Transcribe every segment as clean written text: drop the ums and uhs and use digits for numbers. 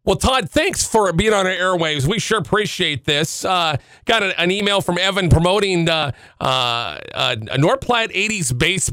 Well, Todd, thanks for being on our airwaves. We sure appreciate this. Got an email from Evan promoting a North Platte 80s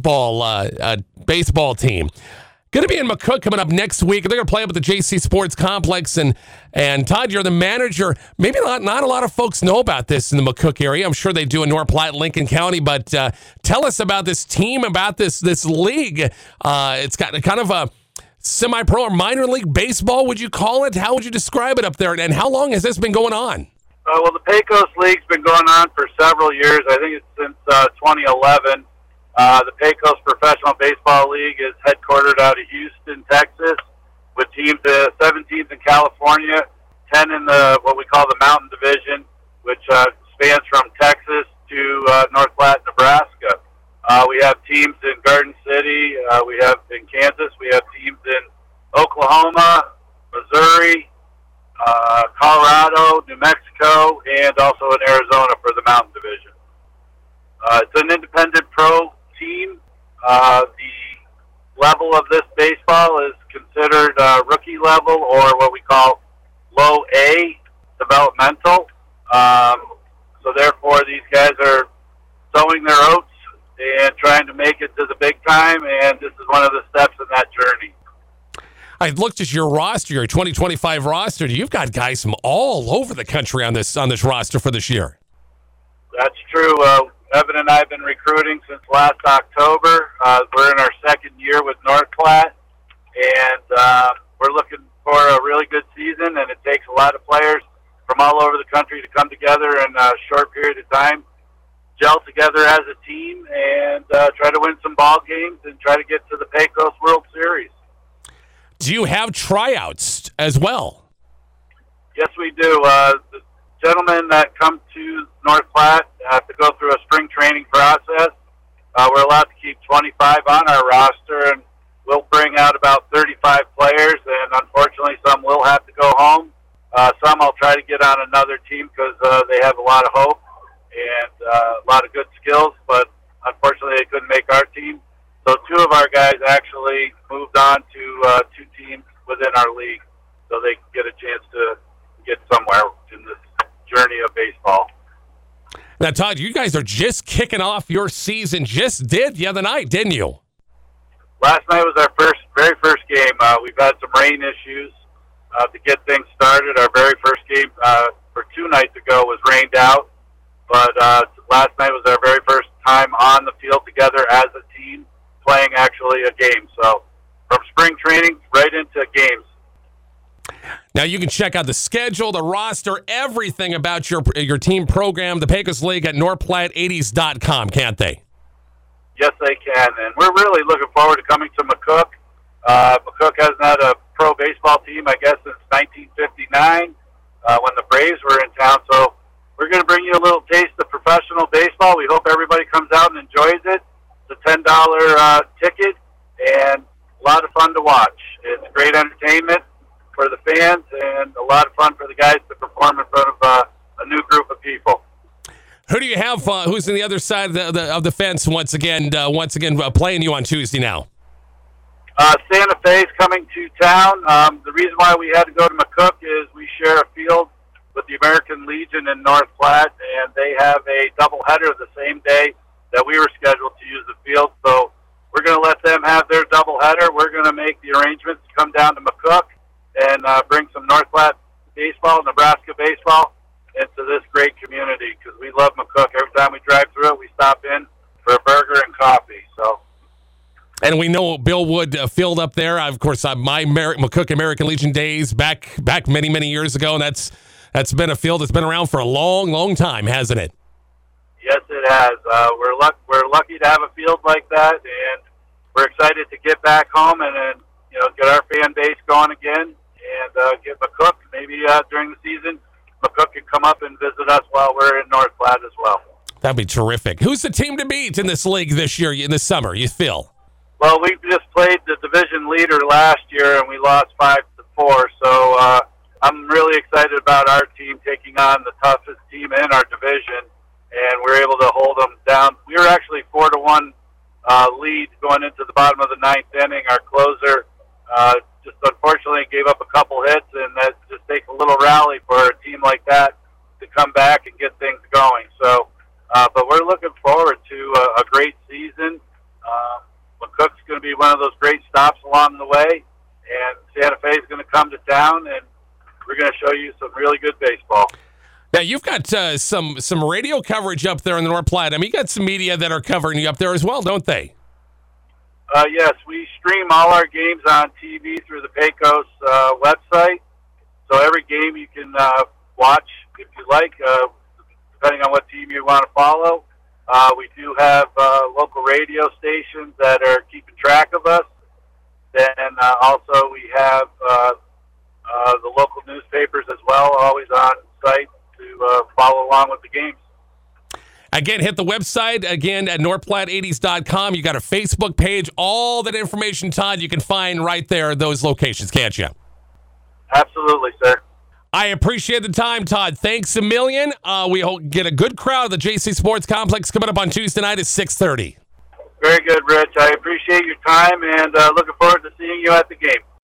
baseball team. Going to be in McCook coming up next week. They're going to play up at the JC Sports Complex. And Todd, you're the manager. Maybe not a lot of folks know about this in the McCook area. I'm sure they do in North Platte, Lincoln County. But tell us about this team, about this league. It's got kind of a semi-pro or minor league baseball, would you call it? How would you describe it up there? And how long has this been going on? Well, the Pecos League's been going on for several years. I think it's since 2011. The Pecos Professional Baseball League is headquartered out of Houston, Texas, with teams 17th in California, 10 in what we call the Mountain Division, which spans from Texas to North Platte, Nebraska. We have teams in Garden City. We have in Kansas. We have teams in Oklahoma, Missouri, Colorado, New Mexico, and also in Arizona for the Mountain Division. It's an independent pro team. The level of this baseball is considered rookie level, or what we call low A, developmental. So therefore, these guys are sowing their oats and trying to make it to the big time, and this is one of the steps in that journey. I looked at your roster, your 2025 roster. You've got guys from all over the country on this roster for this year. That's true. Evan and I have been recruiting since last October. We're in our second year with North Platte, and we're looking for a really good season, and it takes a lot of players from all over the country to come together in a short period of time, gel together as a team, and try to win some ball games and try to get to the Pecos World Series. Do you have tryouts as well? Yes, we do. The gentlemen that come to North Platte have to go through a spring training process. We're allowed to keep 25 on our roster, and we'll bring out about 35 players, and unfortunately some will have to go home. Some I'll try to get on another team because they have a lot of hope and a lot of good skills, but unfortunately they couldn't make our team. So two of our guys actually moved on to two teams within our league, so they can get a chance to get somewhere in this journey of baseball. Now, Todd, you guys are just kicking off your season. Just did the other night, didn't you? Last night was our very first game. We've had some rain issues to get things started. Our very first game for 2 nights ago was rained out, but last night was our very first time on the field together as a team, playing actually a game. So from spring training right into games. Now you can check out the schedule, the roster, everything about your team program, the Pecos League at NorthPlatte80s.com, can't they? Yes, they can, and we're really looking forward to coming to McCook. McCook hasn't had a pro baseball team, I guess, since 1959 when the Braves were in town. So we're going to bring you a little taste of professional baseball. We hope everybody comes out and enjoys it. It's a $10 ticket and a lot of fun to watch. It's great entertainment for the fans and a lot of fun for the guys to perform in front of a new group of people. Who do you have? Who's on the other side of the fence once again playing you on Tuesday now? Santa Fe's coming to town. The reason why we had to go to McCook is we share a field with the American Legion in North Platte, and they have a doubleheader the same day that we were scheduled to use the field. So we're going to let them have their doubleheader. We're going to make the arrangements to come down to McCook and bring some North Platte baseball, Nebraska baseball, into this great community because we love McCook. Every time we drive through it, we stop in for a burger and coffee. So. And we know Bill Wood filled up there. Of course, my McCook American Legion days back many, many years ago, and that's been a field that's been around for a long, long time, hasn't it? Yes, it has. We're lucky to have a field like that, and we're excited to get back home and get our fan base going again and get McCook. Maybe during the season, McCook can come up and visit us while we're in North Platte as well. That'd be terrific. Who's the team to beat in this league this year, in the summer, you feel? Well, we just played the division leader last year, and we lost 5-4. So I'm really excited about our team taking on the toughest team in our division, and we're able to hold them down. We were actually 4-1 lead going into the bottom of the 9th inning. Our closer just unfortunately gave up a couple hits, and that just little rally for a team like that to come back and get things going. So, but we're looking forward to a great season. McCook's going to be one of those great stops along the way, and Santa Fe is going to come to town, and we're going to show you some really good baseball. Now, you've got some radio coverage up there in the North Platte. I mean, you got some media that are covering you up there as well, don't they? Yes, we stream all our games on TV through the Pecos website. So every game you can watch if you like, depending on what team you want to follow. We do have local radio stations that are keeping track of us. Then also we have the local newspapers as well, always on site to follow along with the games. Again, hit the website, again, at northplatte80s.com. You got a Facebook page. All that information, Todd, you can find right there at those locations, can't you? Absolutely, sir. I appreciate the time, Todd. Thanks a million. We get a good crowd at the JC Sports Complex coming up on Tuesday night at 6:30. Very good, Rich. I appreciate your time, and looking forward to seeing you at the game.